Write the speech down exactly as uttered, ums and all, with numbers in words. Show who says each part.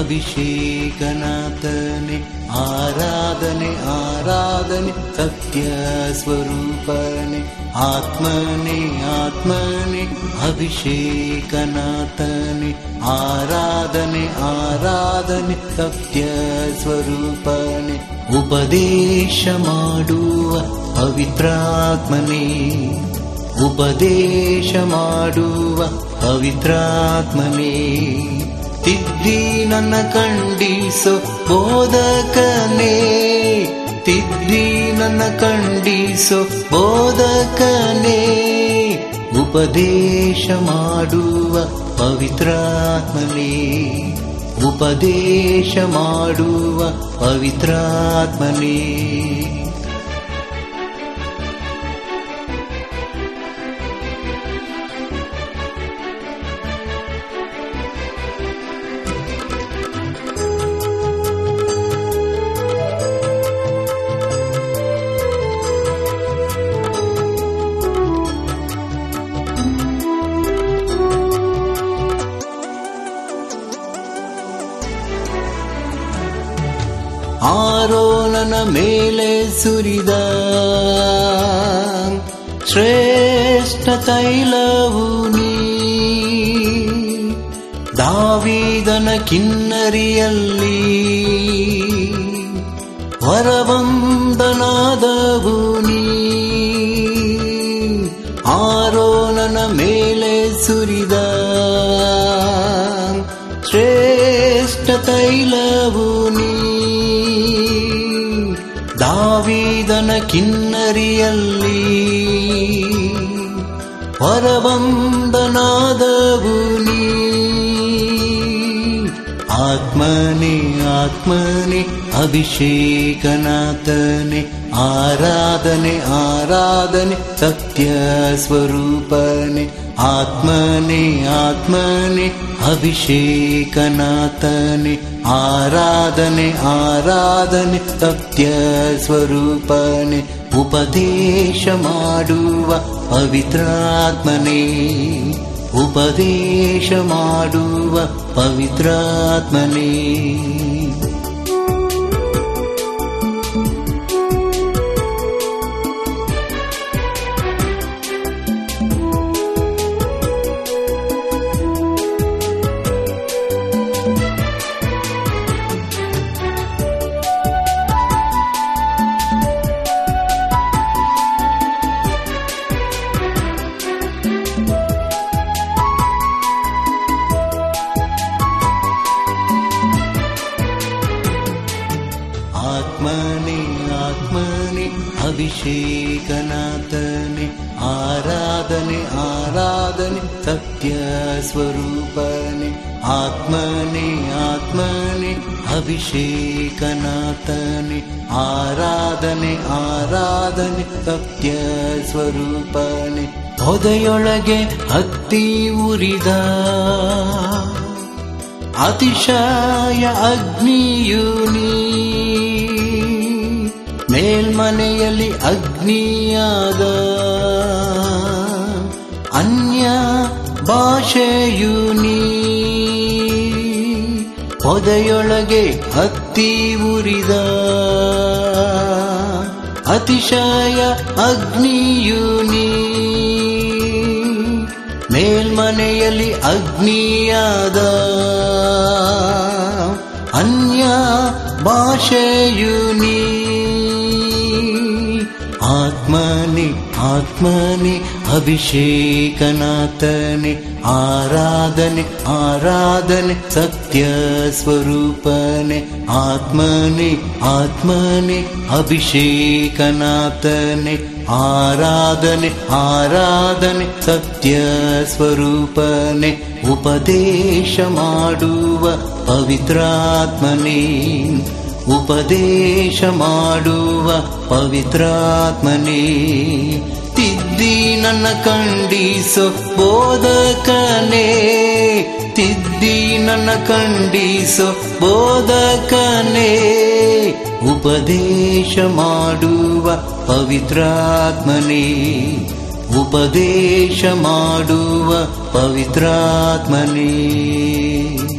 Speaker 1: ಅಭಿಷೇಕನಾಥನೆ ಆರಾಧನೆ ಆರಾಧನೆ ಸತ್ಯ ಸ್ವರೂಪನೆ ಆತ್ಮನೆ ಆತ್ಮನೆ ಅಭಿಷೇಕನಾಥನೆ ಆರಾಧನೆ ಆರಾಧನೆ ಸತ್ಯ ಸ್ವರೂಪನೆ ಉಪದೇಶ ಮಾಡುವ ಪವಿತ್ರಾತ್ಮನೇ ಉಪದೇಶ ಮಾಡುವ ಪವಿತ್ರಾತ್ಮನೇ ತಿದ್ದಿ ನನ್ನ ಖಂಡಿಸೋ ಬೋಧಕನೇ ತಿದ್ದಿ ನನ್ನ ಖಂಡಿಸೋ ಬೋಧಕನೇ ಉಪದೇಶ ಮಾಡುವ ಪವಿತ್ರಾತ್ಮನೇ ಉಪದೇಶ ಮಾಡುವ ಪವಿತ್ರಾತ್ಮನೇ ಆರೋನನ ಮೇಲೆ ಸುರಿದ ಶ್ರೇಷ್ಠ ತೈಲವು ನೀ ದಾವೀದನ ಕಿನ್ನರಿಯಲ್ಲಿ ವರವಂದನಾದವು ನೀ ಆರೋನನ ಮೇಲೆ ಸುರಿದ ಶ್ರೇಷ್ಠ ತೈಲವು ನೀ ದಾವೀದನ ಕಿನ್ನರಿಯಲ್ಲಿ ವರವಂದನಾದವು ನೀ ಆತ್ಮನೇ ಆತ್ಮನೇ ಅಭಿಷೇಕನಾಥನೆ ಆರಾಧನೆ ಆರಾಧನೆ ಸತ್ಯ ಸ್ವರೂಪನೆ ಆತ್ಮನೇ ಆತ್ಮನೇ ಅಭಿಷೇಕನಾಥನೆ ಆರಾಧನೆ ಆರಾಧನೆ ಸತ್ಯ ಸ್ವರೂಪನೆ ಉಪದೇಶ ಮಾಡುವ ಪವಿತ್ರಾತ್ಮನೇ ಉಪದೇಶ ಮಾಡುವ ಪವಿತ್ರಾತ್ಮನೇ ಆತ್ಮನೇ ಆತ್ಮನೇ ಅಭಿಷೇಕನಾಥನೆ ಆರಾಧನೆ ಆರಾಧನೆ ಸತ್ಯ ಸ್ವರೂಪನೆ ಆತ್ಮನೇ ಆತ್ಮನೇ ಅಭಿಷೇಕನಾಥನೆ ಆರಾಧನೆ ಆರಾಧನೆ ಸತ್ಯ ಸ್ವರೂಪನೆ ಹೊದೆಯೊಳಗೆ ಹತ್ತಿ ಉರಿದ ಅತಿಶಯ ಅಗ್ನಿಯು ನೀ ಮೇಲ್ಮನೆಯಲ್ಲಿ ಅಗ್ನಿಯಾದ ಅನ್ಯ ಭಾಷೆಯು ನೀ ಹೊದೆಯೊಳಗೆ ಹತ್ತಿ ಉರಿದ ಅತಿಶಯ ಅಗ್ನಿಯು ನೀ ಮೇಲ್ಮನೆಯಲ್ಲಿ ಅಗ್ನಿಯಾದ ಅನ್ಯ ಭಾಷೆಯು ನೀ ಆತ್ಮನೇ ಆತ್ಮನೇ ಅಭಿಷೇಕನಾಥನೆ ಆರಾಧನೆ ಆರಾಧನೆ ಸತ್ಯ ಸ್ವರೂಪನೆ ಆತ್ಮನೇ ಆತ್ಮನೇ ಅಭಿಷೇಕನಾಥನೆ ಆರಾಧನೆ ಆರಾಧನೆ ಸತ್ಯ ಸ್ವರೂಪನೆ ಉಪದೇಶ ಮಾಡುವ ಪವಿತ್ರಾತ್ಮನೇ ಉಪದೇಶ ಮಾಡುವ ಪವಿತ್ರಾತ್ಮನೇ ತಿದ್ದಿ ನನ್ನ ಖಂಡಿಸೋ ಬೋಧಕನೇ ತಿದ್ದಿ ನನ್ನ ಖಂಡಿಸೋ ಬೋಧಕನೇ ಉಪದೇಶ ಮಾಡುವ ಪವಿತ್ರಾತ್ಮನೇ ಉಪದೇಶ ಮಾಡುವ ಪವಿತ್ರಾತ್ಮನೇ